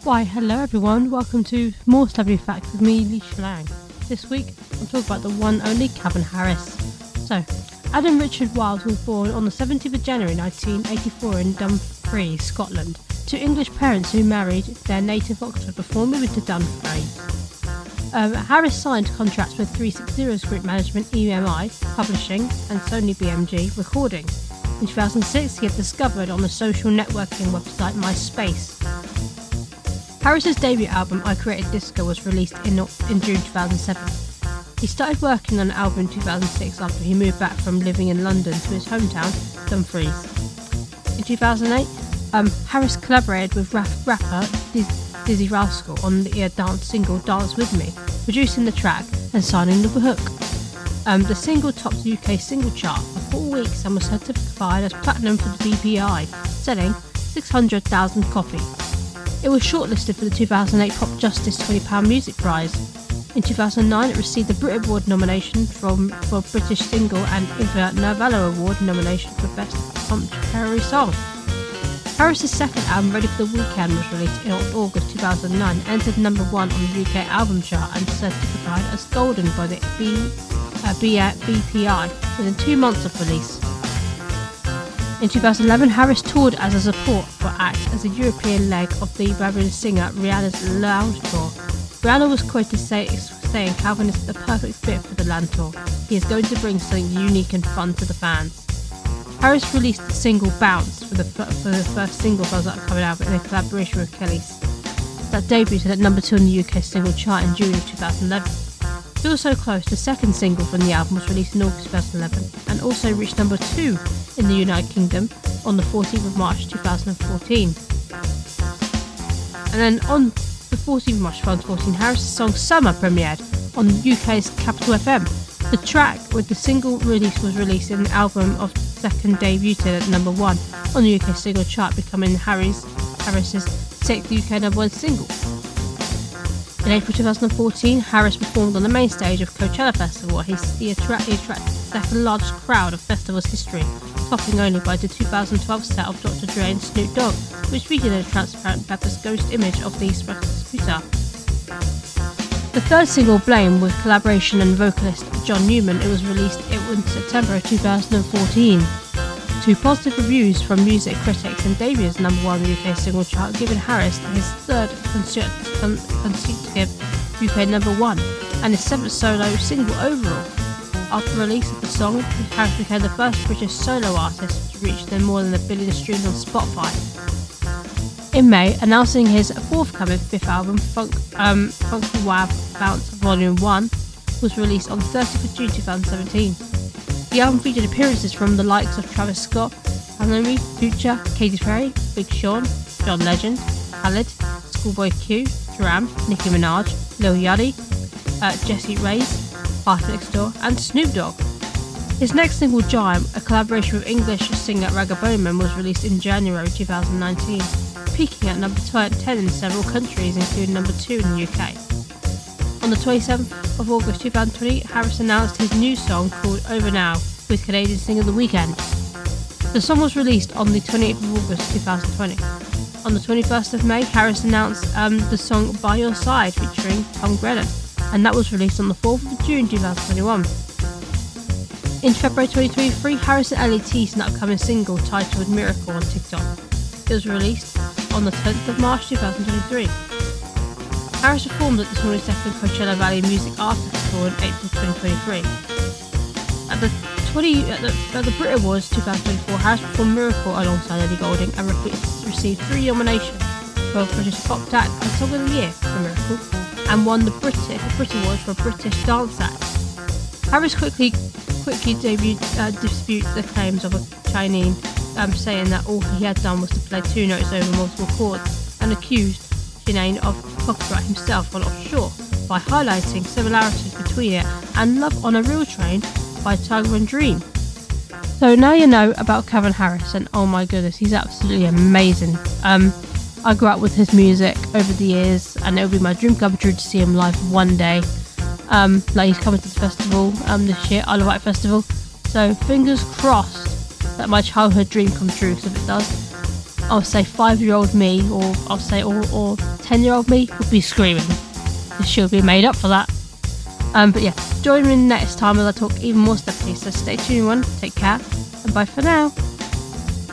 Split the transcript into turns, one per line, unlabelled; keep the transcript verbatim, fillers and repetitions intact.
Why, hello everyone, welcome to more Celebrity Facts with me, Leisha Lang. This week, I'm talking about the one and only Calvin Harris. So, Adam Richard Wiles was born on the seventeenth of January nineteen eighty-four in Dumfries, Scotland, to English parents who married their native Oxford before moving to Dumfries. Um, Harris signed contracts with three sixty Group Management, E M I, Publishing, and Sony B M G, Recording. In two thousand six, he had discovered on the social networking website MySpace. Harris's debut album, I Created Disco, was released in, in June two thousand seven. He started working on an album in two thousand six after he moved back from living in London to his hometown, Dumfries. In two thousand eight, um, Harris collaborated with rap- rapper Diz- Dizzee Rascal on the uh, dance single Dance With Me, producing the track and signing the hook. Um, the single topped the U K single chart for four weeks and was certified as platinum for the B P I, selling six hundred thousand copies. It was shortlisted for the two thousand eight Pop Justice twenty pounds Music Prize. In two thousand nine, it received the Brit Award nomination from, for British Single and Ivor Novello Award nomination for Best Contemporary Song. Harris's second album, Ready for the Weekend, was released in August two thousand nine, entered number one on the U K album chart and certified as golden by the B, uh, B, uh, B P I within two months of release. In two thousand eleven, Harris toured as a support for act as a European leg of the Brazilian singer Rihanna's Lounge Tour. Rihanna was quoted say, saying Calvin is the perfect fit for the land tour. He is going to bring something unique and fun to the fans. Harris released the single Bounce for the, for the first single for his upcoming album in a collaboration with Kelis. That debuted at number two on the U K single chart in June of two thousand eleven. Feel So Close, the second single from the album, was released in August two thousand eleven and also reached number two in the United Kingdom on the fourteenth of March two thousand fourteen. And then on the fourteenth of March two thousand fourteen, Harris' song Summer premiered on the U K's Capital F M. The track with the single release was released in the album of second debuted at number one on the U K single chart, becoming Harry's, Harris's sixth U K number one single. In April two thousand fourteen, Harris performed on the main stage of Coachella Festival. He, he, attract, he attracted the second largest crowd of festival's history, topping only by the two thousand twelve set of Doctor Dre and Snoop Dogg, which featured a transparent Pepper's ghost image of the scooter. The third single, Blame, with collaboration and vocalist John Newman, it was released in September of two thousand fourteen. To positive reviews from music critics and debuted as number one on the U K single chart, giving Harris his third consecutive U K number one and his seventh solo single overall. After release of the song, Harris became the first British solo artist to reach more than a billion streams on Spotify. In May, announcing his forthcoming fifth album, Funk, um, Funky Wab Bounce Volume one, was released on the thirtieth of June two thousand seventeen. The album featured appearances from the likes of Travis Scott, Hannah Future, Katy Perry, Big Sean, John Legend, Khalid, Schoolboy Q, Duran, Nicki Minaj, Lil Yachty, uh, Jessie Reyez, Party Next Door, and Snoop Dogg. His next single, Giant, a collaboration with English singer Ragga Bowman, was released in January two thousand nineteen, peaking at number ten in several countries, including number two in the U K. On the twenty-seventh of August two thousand twenty, Harris announced his new song called Over Now with Canadian singer The Weeknd. The song was released on the twenty-eighth of August two thousand twenty. On the twenty-first of May, Harris announced um, the song By Your Side featuring Tom Grennan, and that was released on the fourth of June two thousand twenty-one. In February twenty twenty-three, Harris and Ellie teased an upcoming single titled Miracle on TikTok. It was released on the tenth of March two thousand twenty-three. Harris performed at the twenty-second Coachella Valley Music Artist Festival in April twenty twenty-three. At the, twenty, at the, at the Brit Awards twenty twenty-four, Harris performed Miracle alongside Ellie Goulding and received three nominations for British Pop Act and Song of the Year for Miracle, and won the Brit, the Brit Awards for British Dance Act. Harris quickly quickly debuted, uh, disputed the claims of a Chinese, um, saying that all he had done was to play two notes over multiple chords, and accused Shinane of copyright himself while offshore by highlighting similarities between it and Love on a Real Train by Tiger and Dream. So now you know about Calvin Harris, and oh my goodness, he's absolutely amazing. Um, I grew up with his music over the years, and it'll be my dream come true to see him live one day. Um, like he's coming to the festival um, this year, Isle of Wight Festival. So fingers crossed that my childhood dream comes true, because if it does, I'll say five-year-old me, or I'll say or, or ten-year-old me would be screaming. She'll be made up for that. Um, but yeah, join me next time as I talk even more stuff to you. So stay tuned, everyone. Take care, and bye for now.